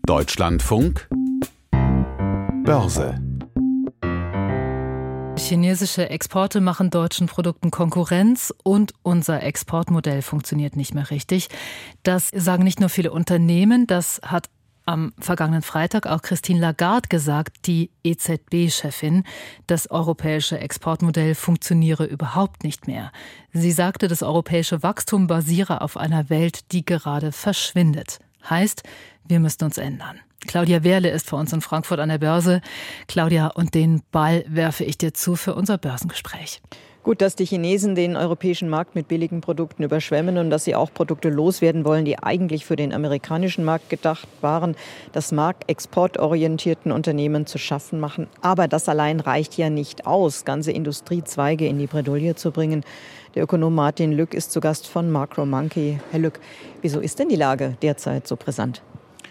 Deutschlandfunk Börse. Chinesische Exporte machen deutschen Produkten Konkurrenz und unser Exportmodell funktioniert nicht mehr richtig. Das sagen nicht nur viele Unternehmen, das hat am vergangenen Freitag auch Christine Lagarde gesagt, die EZB-Chefin. Das europäische Exportmodell funktioniere überhaupt nicht mehr. Sie sagte, das europäische Wachstum basiere auf einer Welt, die gerade verschwindet. Heißt, wir müssen uns ändern. Claudia Wehrle ist vor uns in Frankfurt an der Börse. Claudia, und den Ball werfe ich dir zu für unser Börsengespräch. Gut, dass die Chinesen den europäischen Markt mit billigen Produkten überschwemmen und dass sie auch Produkte loswerden wollen, die eigentlich für den amerikanischen Markt gedacht waren, das mag exportorientierten Unternehmen zu schaffen machen. Aber das allein reicht ja nicht aus, ganze Industriezweige in die Bredouille zu bringen. Der Ökonom Martin Lück ist zu Gast von Macro Monkey. Herr Lück, wieso ist denn die Lage derzeit so brisant?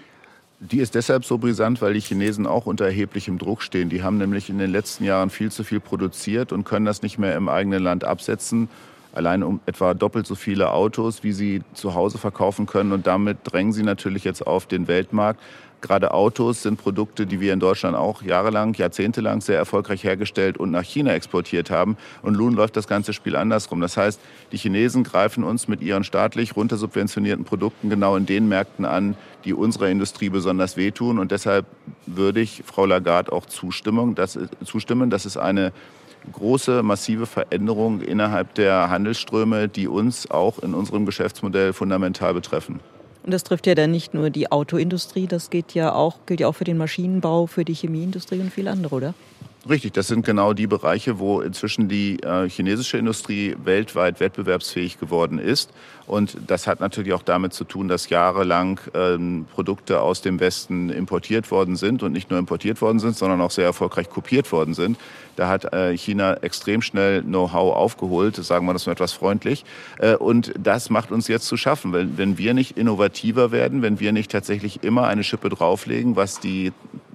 Die ist deshalb so brisant, weil die Chinesen auch unter erheblichem Druck stehen. Die haben nämlich in den letzten Jahren viel zu viel produziert und können das nicht mehr im eigenen Land absetzen. Allein um etwa doppelt so viele Autos, wie sie zu Hause verkaufen können. Und damit drängen sie natürlich jetzt auf den Weltmarkt. Gerade Autos sind Produkte, die wir in Deutschland auch jahrelang, jahrzehntelang sehr erfolgreich hergestellt und nach China exportiert haben. Und nun läuft das ganze Spiel andersrum. Das heißt, die Chinesen greifen uns mit ihren staatlich runtersubventionierten Produkten genau in den Märkten an, die unserer Industrie besonders wehtun. Und deshalb würde ich Frau Lagarde auch zustimmen. Das ist eine große, massive Veränderung innerhalb der Handelsströme, die uns auch in unserem Geschäftsmodell fundamental betreffen. Und das trifft ja dann nicht nur die Autoindustrie, das gilt ja auch für den Maschinenbau, für die Chemieindustrie und viele andere, oder? Richtig, das sind genau die Bereiche, wo inzwischen die chinesische Industrie weltweit wettbewerbsfähig geworden ist. Und das hat natürlich auch damit zu tun, dass jahrelang Produkte aus dem Westen importiert worden sind und nicht nur importiert worden sind, sondern auch sehr erfolgreich kopiert worden sind. Da hat China extrem schnell Know-how aufgeholt, sagen wir das mal etwas freundlich. Und das macht uns jetzt zu schaffen. Wenn wir nicht innovativer werden, wenn wir nicht tatsächlich immer eine Schippe drauflegen, was die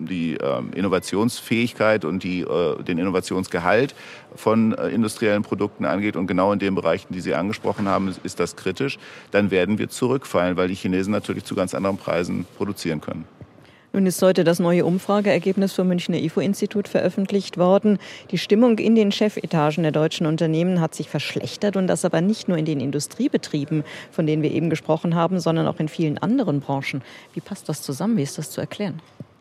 Innovationsfähigkeit und den Innovationsgehalt von industriellen Produkten angeht und genau in den Bereichen, die Sie angesprochen haben, ist das kritisch, dann werden wir zurückfallen, weil die Chinesen natürlich zu ganz anderen Preisen produzieren können. Nun ist heute das neue Umfrageergebnis vom Münchner IFO-Institut veröffentlicht worden. Die Stimmung in den Chefetagen der deutschen Unternehmen hat sich verschlechtert und das aber nicht nur in den Industriebetrieben, von denen wir eben gesprochen haben, sondern auch in vielen anderen Branchen. Wie passt das zusammen? Wie ist das zu erklären?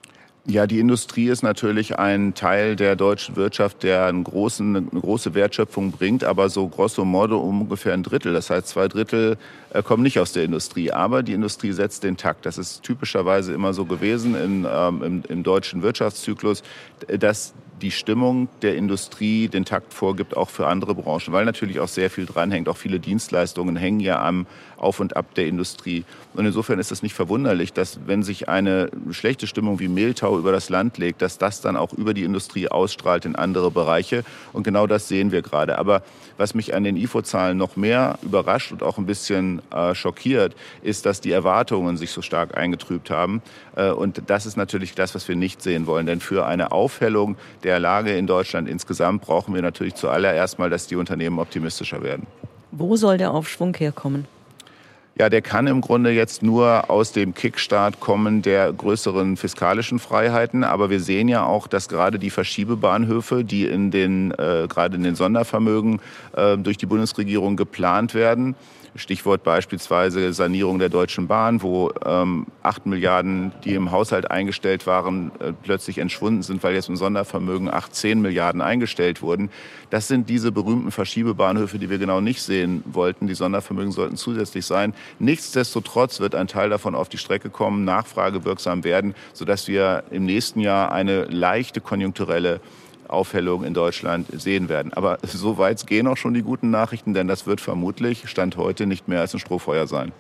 Ja, die Industrie ist natürlich ein Teil der deutschen Wirtschaft, der eine große Wertschöpfung bringt, aber so grosso modo ungefähr ein Drittel. Das heißt, 2/3 kommen nicht aus der Industrie. Aber die Industrie setzt den Takt. Das ist typischerweise immer so gewesen im deutschen Wirtschaftszyklus, dass die Stimmung der Industrie den Takt vorgibt, auch für andere Branchen, weil natürlich auch sehr viel dranhängt. Auch viele Dienstleistungen hängen ja am Auf und Ab der Industrie. Und insofern ist es nicht verwunderlich, dass wenn sich eine schlechte Stimmung wie Mehltau über das Land legt, dass das dann auch über die Industrie ausstrahlt in andere Bereiche. Und genau das sehen wir gerade. Aber was mich an den IFO-Zahlen noch mehr überrascht und auch ein bisschen schockiert, ist, dass die Erwartungen sich so stark eingetrübt haben. Und das ist natürlich das, was wir nicht sehen wollen. Denn für eine Aufhellung der Lage in Deutschland insgesamt brauchen wir natürlich zuallererst mal, dass die Unternehmen optimistischer werden. Wo soll der Aufschwung herkommen? Ja, der kann im Grunde jetzt nur aus dem Kickstart kommen der größeren fiskalischen Freiheiten. Aber wir sehen ja auch, dass gerade die Verschiebebahnhöfe, die gerade in den Sondervermögen durch die Bundesregierung geplant werden, Stichwort beispielsweise Sanierung der Deutschen Bahn, wo 8 Milliarden, die im Haushalt eingestellt waren, plötzlich entschwunden sind, weil jetzt im Sondervermögen 10 Milliarden eingestellt wurden. Das sind diese berühmten Verschiebebahnhöfe, die wir genau nicht sehen wollten. Die Sondervermögen sollten zusätzlich sein. Nichtsdestotrotz wird ein Teil davon auf die Strecke kommen, nachfragewirksam werden, sodass wir im nächsten Jahr eine leichte konjunkturelle Aufhellung in Deutschland sehen werden. Aber so weit gehen auch schon die guten Nachrichten, denn das wird vermutlich, Stand heute, nicht mehr als ein Strohfeuer sein.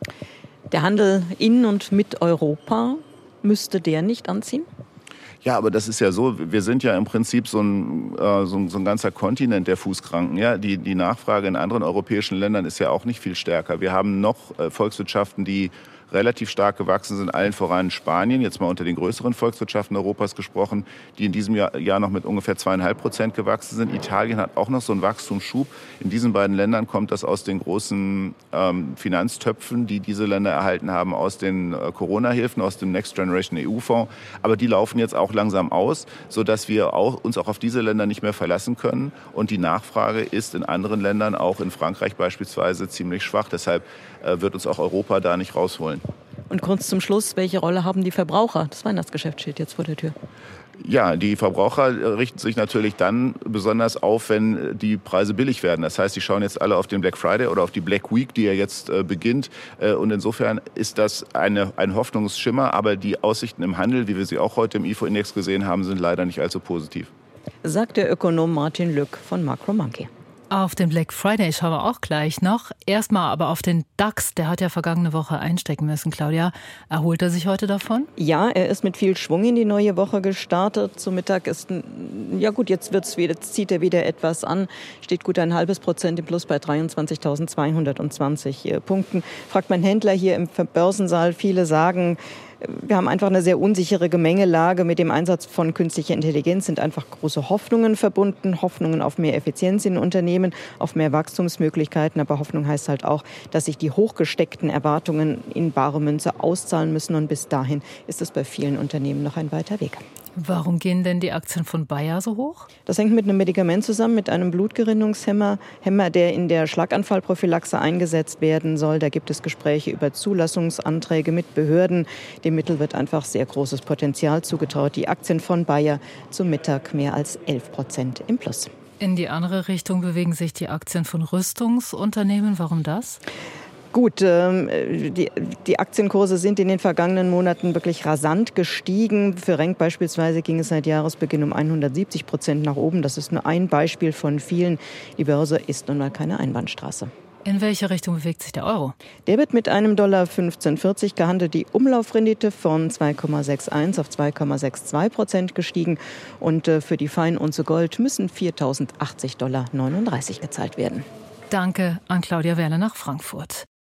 Der Handel in und mit Europa, müsste der nicht anziehen? Ja, aber das ist ja so, wir sind ja im Prinzip so ein ganzer Kontinent der Fußkranken. Ja? Die Nachfrage in anderen europäischen Ländern ist ja auch nicht viel stärker. Wir haben noch Volkswirtschaften, die relativ stark gewachsen sind, allen voran Spanien, jetzt mal unter den größeren Volkswirtschaften Europas gesprochen, die in diesem Jahr noch mit ungefähr 2,5% gewachsen sind. Italien hat auch noch so einen Wachstumsschub. In diesen beiden Ländern kommt das aus den großen Finanztöpfen, die diese Länder erhalten haben, aus den Corona-Hilfen, aus dem Next Generation EU-Fonds. Aber die laufen jetzt auch langsam aus, sodass wir uns auch auf diese Länder nicht mehr verlassen können. Und die Nachfrage ist in anderen Ländern, auch in Frankreich beispielsweise, ziemlich schwach. Deshalb wird uns auch Europa da nicht rausholen. Und kurz zum Schluss, welche Rolle haben die Verbraucher? Das Weihnachtsgeschäft steht jetzt vor der Tür. Ja, die Verbraucher richten sich natürlich dann besonders auf, wenn die Preise billig werden. Das heißt, die schauen jetzt alle auf den Black Friday oder auf die Black Week, die ja jetzt beginnt. Und insofern ist das ein Hoffnungsschimmer. Aber die Aussichten im Handel, wie wir sie auch heute im IFO-Index gesehen haben, sind leider nicht allzu positiv. Sagt der Ökonom Martin Lück von Macromonkey. Auf den Black Friday schauen wir auch gleich noch. Erstmal aber auf den DAX. Der hat ja vergangene Woche einstecken müssen, Claudia. Erholt er sich heute davon? Ja, er ist mit viel Schwung in die neue Woche gestartet. Zum Mittag ist, ja gut, jetzt zieht er wieder etwas an. Steht gut 0,5% im Plus bei 23.220 Punkten. Fragt mein Händler hier im Börsensaal. Viele sagen, wir haben einfach eine sehr unsichere Gemengelage. Mit dem Einsatz von künstlicher Intelligenz sind einfach große Hoffnungen verbunden. Hoffnungen auf mehr Effizienz in Unternehmen, auf mehr Wachstumsmöglichkeiten. Aber Hoffnung heißt halt auch, dass sich die hochgesteckten Erwartungen in bare Münze auszahlen müssen. Und bis dahin ist es bei vielen Unternehmen noch ein weiter Weg. Warum gehen denn die Aktien von Bayer so hoch? Das hängt mit einem Medikament zusammen, mit einem Blutgerinnungshemmer, der in der Schlaganfallprophylaxe eingesetzt werden soll. Da gibt es Gespräche über Zulassungsanträge mit Behörden. Dem Mittel wird einfach sehr großes Potenzial zugetraut. Die Aktien von Bayer zum Mittag mehr als 11% im Plus. In die andere Richtung bewegen sich die Aktien von Rüstungsunternehmen. Warum das? Gut, die Aktienkurse sind in den vergangenen Monaten wirklich rasant gestiegen. Für RENK beispielsweise ging es seit Jahresbeginn um 170% nach oben. Das ist nur ein Beispiel von vielen. Die Börse ist nun mal keine Einbahnstraße. In welche Richtung bewegt sich der Euro? Der wird mit einem $ 15,40 gehandelt. Die Umlaufrendite von 2,61 auf 2,62% gestiegen. Und für die Feinunze Gold müssen $4.080,39 gezahlt werden. Danke an Claudia Werle nach Frankfurt.